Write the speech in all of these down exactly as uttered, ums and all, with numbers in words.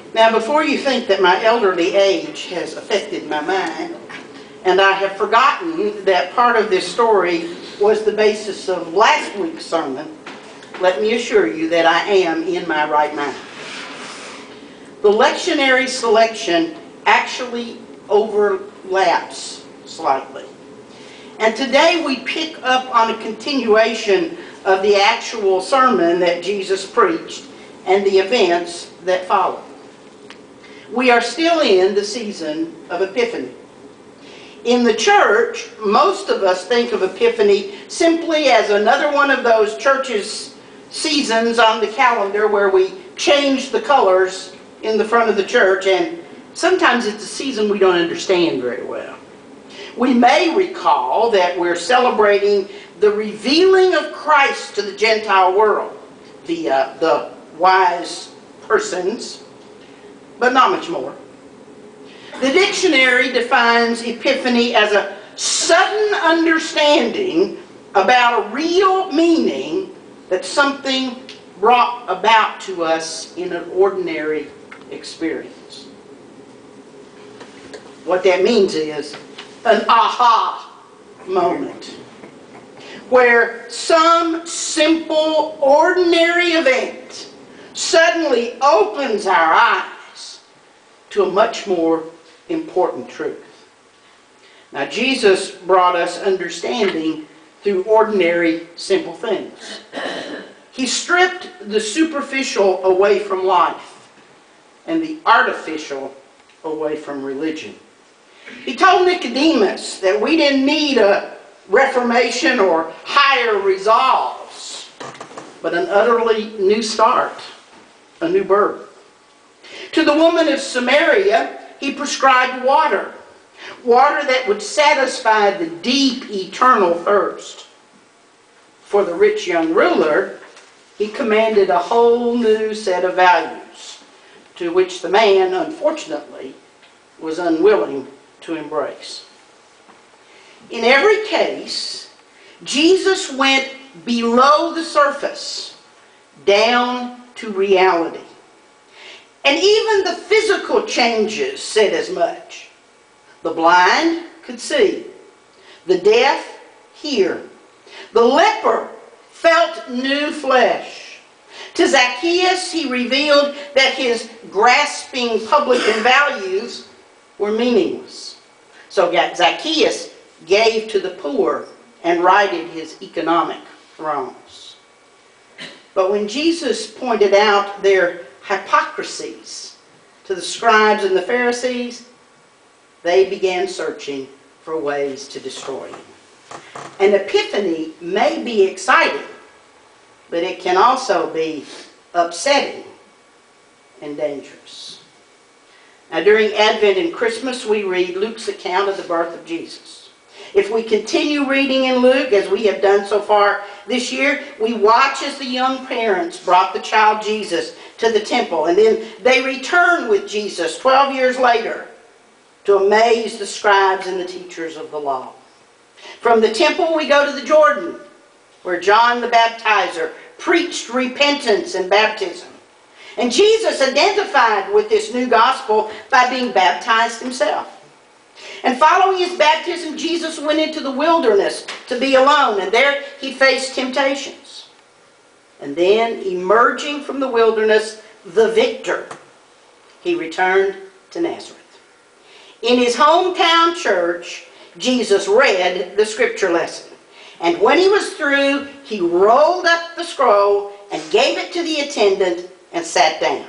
Now, before you think that my elderly age has affected my mind, and I have forgotten that part of this story was the basis of last week's sermon, let me assure you that I am in my right mind. The lectionary selection actually overlaps slightly. And today we pick up on a continuation of the actual sermon that Jesus preached and the events that followed. We are still in the season of Epiphany. In the church, most of us think of Epiphany simply as another one of those church's seasons on the calendar where we change the colors in the front of the church, and sometimes it's a season we don't understand very well. We may recall that we're celebrating the revealing of Christ to the Gentile world via the wise persons, but not much more. The dictionary defines Epiphany as a sudden understanding about a real meaning that something brought about to us in an ordinary experience. What that means is an aha moment, where some simple, ordinary event suddenly opens our eyes to a much more important truth. Now, Jesus brought us understanding through ordinary, simple things. He stripped the superficial away from life and the artificial away from religion. He told Nicodemus that we didn't need a reformation or higher resolves, but an utterly new start, a new birth. To the woman of Samaria, he prescribed water, water that would satisfy the deep, eternal thirst. For the rich young ruler, he commanded a whole new set of values, to which the man, unfortunately, was unwilling to embrace. In every case, Jesus went below the surface, down to reality. And even the physical changes said as much. The blind could see. The deaf hear. The leper felt new flesh. To Zacchaeus he revealed that his grasping publican values were meaningless. So Zacchaeus gave to the poor and righted his economic wrongs. But when Jesus pointed out their hypocrisies to the scribes and the Pharisees, they began searching for ways to destroy him. An epiphany may be exciting, but it can also be upsetting and dangerous. Now, during Advent and Christmas, we read Luke's account of the birth of Jesus. If we continue reading in Luke, as we have done so far this year, we watch as the young parents brought the child Jesus to the temple, and then they return with Jesus twelve years later to amaze the scribes and the teachers of the law. From the temple, we go to the Jordan, where John the Baptizer preached repentance and baptism. And Jesus identified with this new gospel by being baptized himself. And following his baptism, Jesus went into the wilderness to be alone, and there he faced temptations. And then, emerging from the wilderness, the victor, he returned to Nazareth. In his hometown church, Jesus read the scripture lesson. And when he was through, he rolled up the scroll and gave it to the attendant and sat down.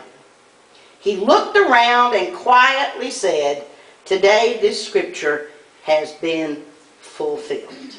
He looked around and quietly said, "Today this scripture has been fulfilled."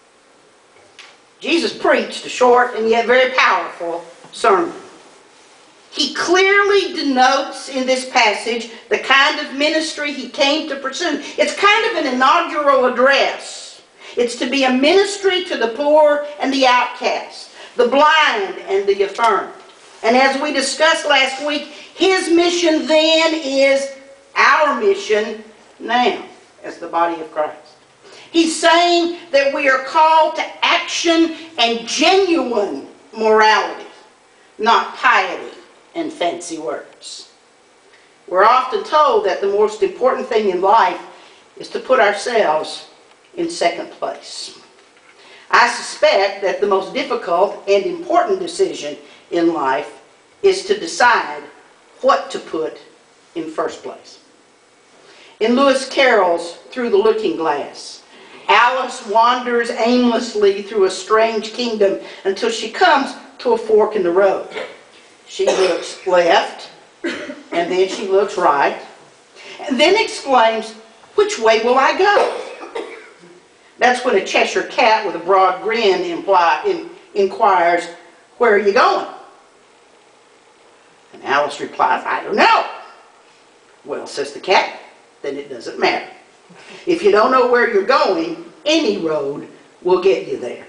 Jesus preached a short and yet very powerful sermon. He clearly denotes in this passage the kind of ministry he came to pursue. It's kind of an inaugural address. It's to be a ministry to the poor and the outcast, the blind and the affirmed. And as we discussed last week, his mission then is our mission now as the body of Christ. He's saying that we are called to action and genuine morality, not piety and fancy words. We're often told that the most important thing in life is to put ourselves in second place. I suspect that the most difficult and important decision in life is to decide what to put in first place. In Lewis Carroll's Through the Looking Glass, Alice wanders aimlessly through a strange kingdom until she comes to a fork in the road. She looks left, and then she looks right, and then exclaims, "Which way will I go?" That's when a Cheshire cat with a broad grin imply, in, inquires, "Where are you going?" And Alice replies, "I don't know." "Well," says the cat, "then it doesn't matter. If you don't know where you're going, any road will get you there."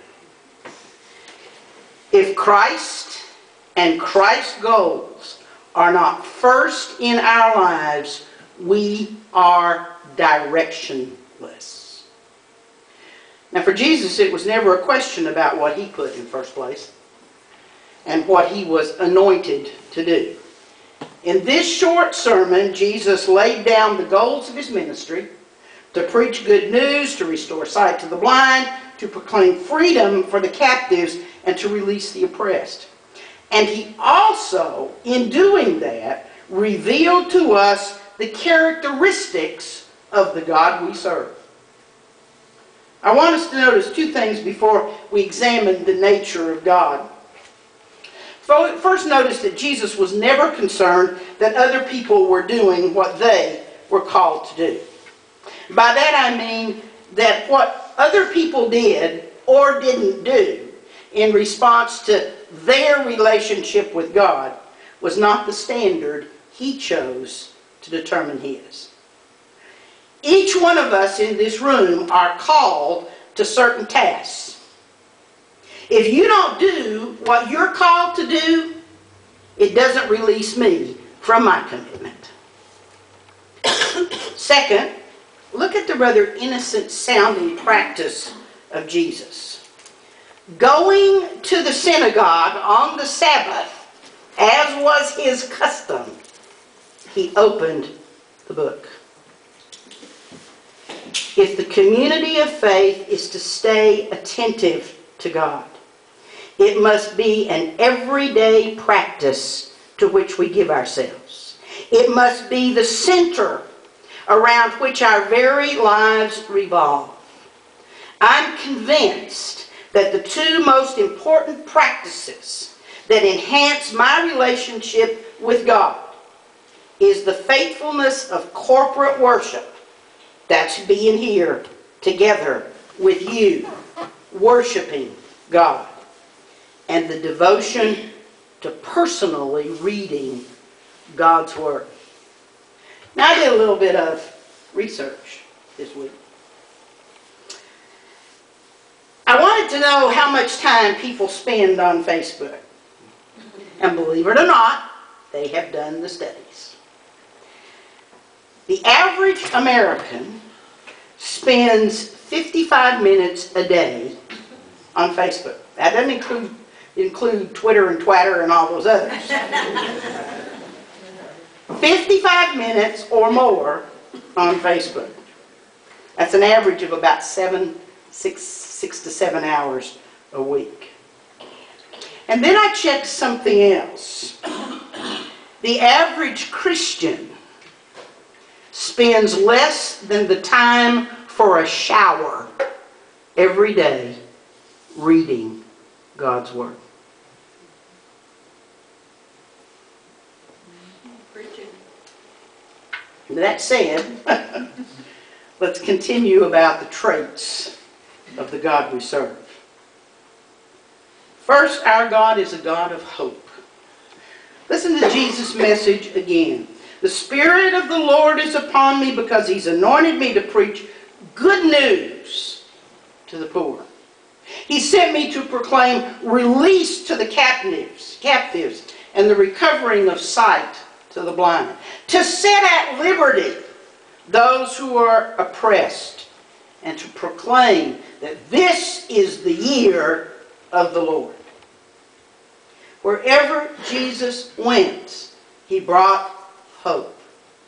If Christ and Christ's goals are not first in our lives, we are directionless. Now for Jesus, it was never a question about what he put in first place and what he was anointed to do. In this short sermon, Jesus laid down the goals of his ministry: to preach good news, to restore sight to the blind, to proclaim freedom for the captives, and to release the oppressed. And he also, in doing that, revealed to us the characteristics of the God we serve. I want us to notice two things before we examine the nature of God. First, notice that Jesus was never concerned that other people were doing what they were called to do. By that I mean that what other people did or didn't do in response to their relationship with God was not the standard he chose to determine his. Each one of us in this room are called to certain tasks. If you don't do what you're called to do, it doesn't release me from my commitment. Second, look at the rather innocent-sounding practice of Jesus. Going to the synagogue on the Sabbath, as was his custom, he opened the book. If the community of faith is to stay attentive to God, it must be an everyday practice to which we give ourselves. It must be the center around which our very lives revolve. I'm convinced that the two most important practices that enhance my relationship with God is the faithfulness of corporate worship. That's being here together with you, worshiping God. And the devotion to personally reading God's Word. Now I did a little bit of research this week. I wanted to know how much time people spend on Facebook. And believe it or not, they have done the studies. The average American spends fifty-five minutes a day on Facebook. That doesn't include, include Twitter and Twatter and all those others. fifty-five minutes or more on Facebook. That's an average of about seven, six, six to seven hours a week. And then I checked something else. The average Christian spends less than the time for a shower every day reading God's Word. That said, let's continue about the traits of the God we serve. First, our God is a God of hope. Listen to Jesus' message again. The Spirit of the Lord is upon me because He's anointed me to preach good news to the poor. He sent me to proclaim release to the captives, captives and the recovering of sight to the blind. To set at liberty those who are oppressed, and to proclaim that this is the year of the Lord. Wherever Jesus went, He brought hope.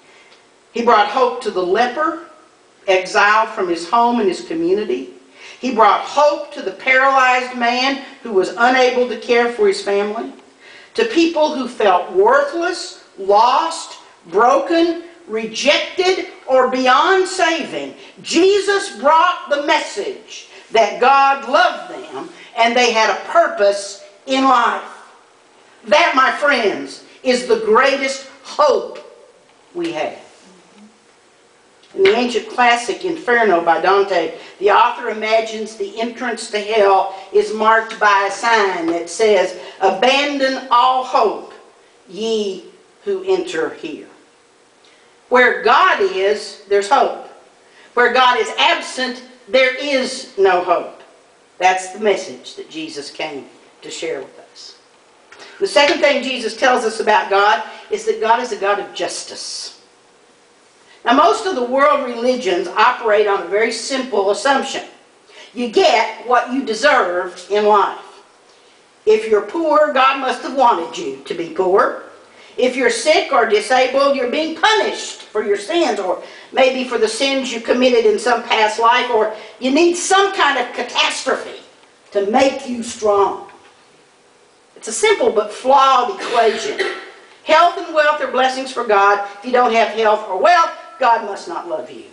He brought hope to the leper, exiled from his home and his community. He brought hope to the paralyzed man who was unable to care for his family. To people who felt worthless, lost, broken, rejected, or beyond saving, Jesus brought the message that God loved them and they had a purpose in life. That, my friends, is the greatest hope we have. In the ancient classic Inferno by Dante, the author imagines the entrance to hell is marked by a sign that says, "Abandon all hope, ye who enter here." Where God is, there's hope. Where God is absent, there is no hope. That's the message that Jesus came to share with us. The second thing Jesus tells us about God is that God is a God of justice. Now, most of the world religions operate on a very simple assumption. You get what you deserve in life. If you're poor, God must have wanted you to be poor. If you're sick or disabled, you're being punished for your sins, or maybe for the sins you committed in some past life, or you need some kind of catastrophe to make you strong. It's a simple but flawed equation. Health and wealth are blessings for God. If you don't have health or wealth, God must not love you.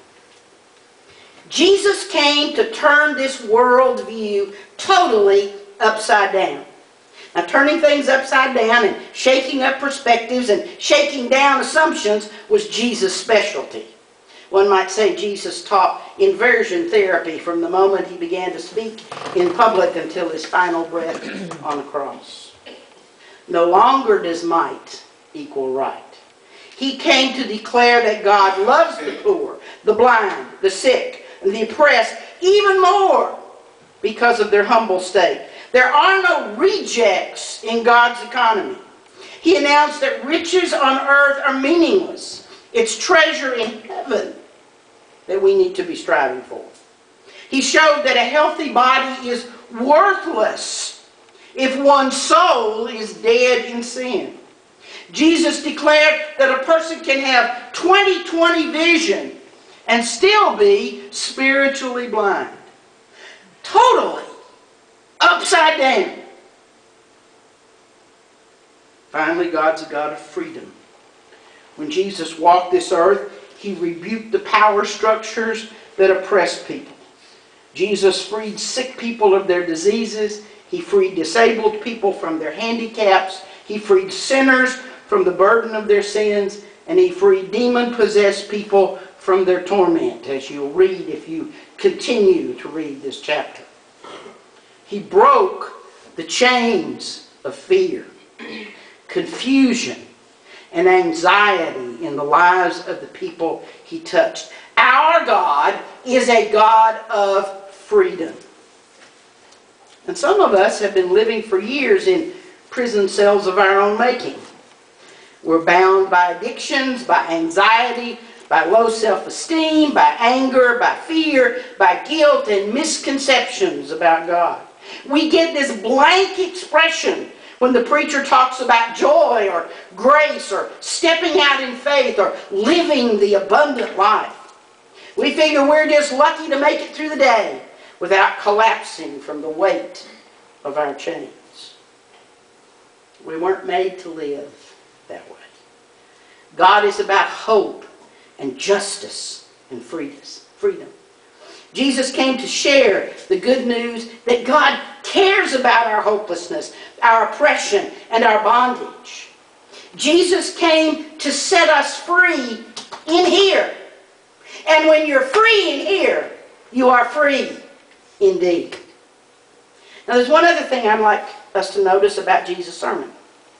Jesus came to turn this world view totally upside down. Now, turning things upside down and shaking up perspectives and shaking down assumptions was Jesus' specialty. One might say Jesus taught inversion therapy from the moment he began to speak in public until his final breath on the cross. No longer does might equal right. He came to declare that God loves the poor, the blind, the sick, and the oppressed even more because of their humble state. There are no rejects in God's economy. He announced that riches on earth are meaningless. It's treasure in heaven that we need to be striving for. He showed that a healthy body is worthless if one's soul is dead in sin. Jesus declared that a person can have twenty twenty vision and still be spiritually blind. Totally upside down. Finally, God's a God of freedom. When Jesus walked this earth, he rebuked the power structures that oppress people. Jesus freed sick people of their diseases. He freed disabled people from their handicaps. He freed sinners from the burden of their sins. And he freed demon-possessed people from their torment, as you'll read if you continue to read this chapter. He broke the chains of fear, confusion, and anxiety in the lives of the people he touched. Our God is a God of freedom. And some of us have been living for years in prison cells of our own making. We're bound by addictions, by anxiety, by low self-esteem, by anger, by fear, by guilt, and misconceptions about God. We get this blank expression when the preacher talks about joy or grace or stepping out in faith or living the abundant life. We figure we're just lucky to make it through the day without collapsing from the weight of our chains. We weren't made to live that way. God is about hope and justice and freedom. Jesus came to share the good news that God cares about our hopelessness, our oppression, and our bondage. Jesus came to set us free in here. And when you're free in here, you are free indeed. Now, there's one other thing I'd like us to notice about Jesus' sermon.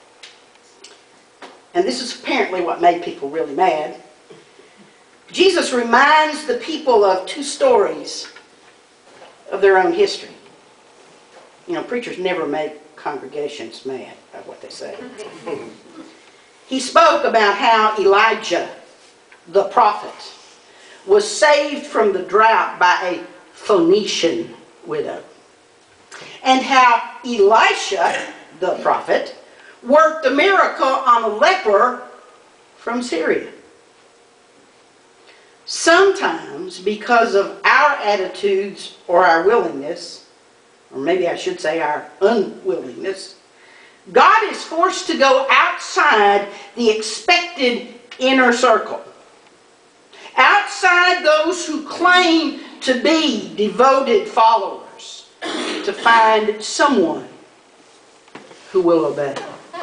And this is apparently what made people really mad. Jesus reminds the people of two stories of their own history. You know, preachers never make congregations mad by what they say. He spoke about how Elijah, the prophet, was saved from the drought by a Phoenician widow. And how Elisha, the prophet, worked a miracle on a leper from Syria. Sometimes, because of our attitudes or our willingness, or maybe I should say our unwillingness, God is forced to go outside the expected inner circle. Outside those who claim to be devoted followers, to find someone who will obey.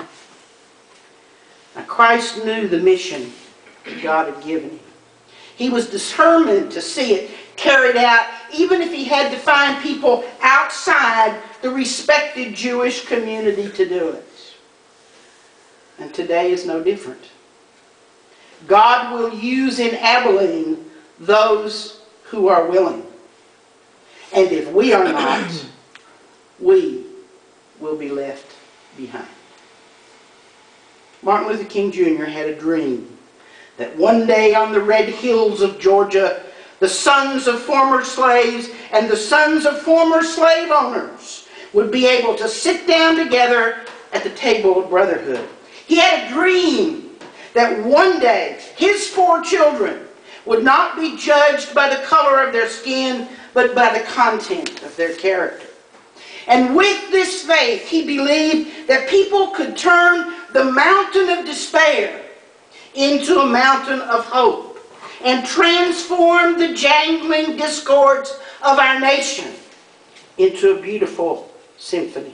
Now, Christ knew the mission that God had given him. He was determined to see it carried out, even if he had to find people outside the respected Jewish community to do it. And today is no different. God will use in Abilene those who are willing. And if we are not, we will be left behind. Martin Luther King Junior had a dream that one day on the red hills of Georgia, the sons of former slaves and the sons of former slave owners would be able to sit down together at the table of brotherhood. He had a dream that one day his four children would not be judged by the color of their skin, but by the content of their character. And with this faith, he believed that people could turn the mountain of despair into a mountain of hope and transform the jangling discords of our nation into a beautiful symphony.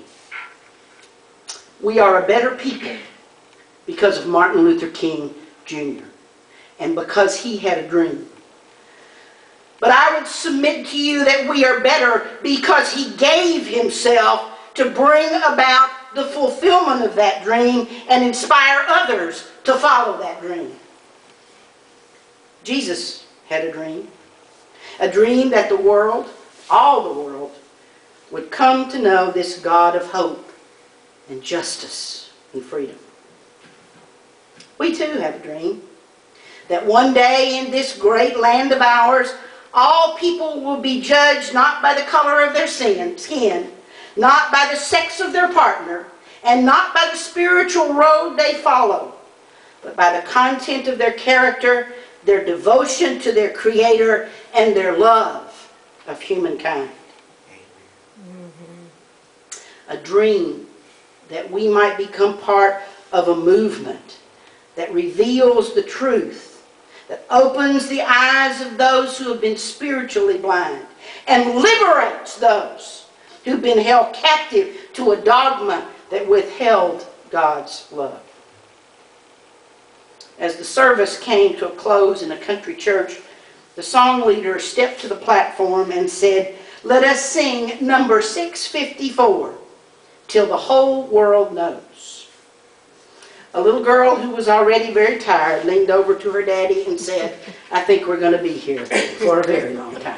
We are a better people because of Martin Luther King Junior and because he had a dream. But I would submit to you that we are better because he gave himself to bring about the fulfillment of that dream and inspire others to follow that dream. Jesus had a dream. A dream that the world, all the world, would come to know this God of hope and justice and freedom. We too have a dream that one day in this great land of ours, all people will be judged not by the color of their skin, not by the sex of their partner, and not by the spiritual road they follow, but by the content of their character, their devotion to their Creator, and their love of humankind. Mm-hmm. A dream that we might become part of a movement that reveals the truth, that opens the eyes of those who have been spiritually blind, and liberates those who've been held captive to a dogma that withheld God's love. As the service came to a close in a country church, the song leader stepped to the platform and said, "Let us sing number six fifty-four, Till the Whole World Knows." A little girl who was already very tired leaned over to her daddy and said, "I think we're going to be here for a very long time."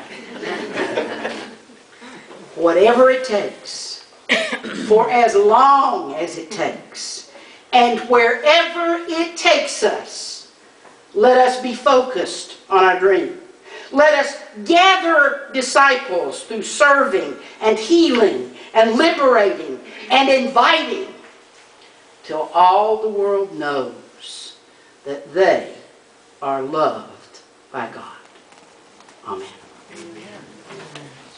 Whatever it takes, for as long as it takes, and wherever it takes us, let us be focused on our dream. Let us gather disciples through serving and healing and liberating and inviting till all the world knows that they are loved by God. Amen.